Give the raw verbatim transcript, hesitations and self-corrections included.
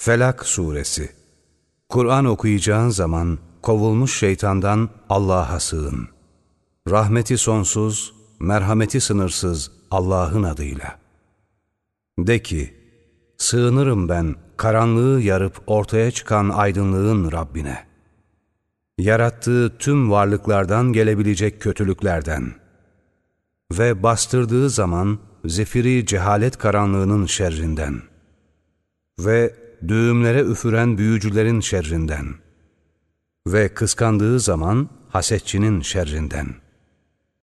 Felak Suresi. Kur'an okuyacağın zaman kovulmuş şeytandan Allah'a sığın. Rahmeti sonsuz, merhameti sınırsız Allah'ın adıyla. De ki, sığınırım ben karanlığı yarıp ortaya çıkan aydınlığın Rabbine. Yarattığı tüm varlıklardan gelebilecek kötülüklerden ve bastırdığı zaman zifiri cehalet karanlığının şerrinden ve düğümlere üfüren büyücülerin şerrinden ve kıskandığı zaman hasetçinin şerrinden.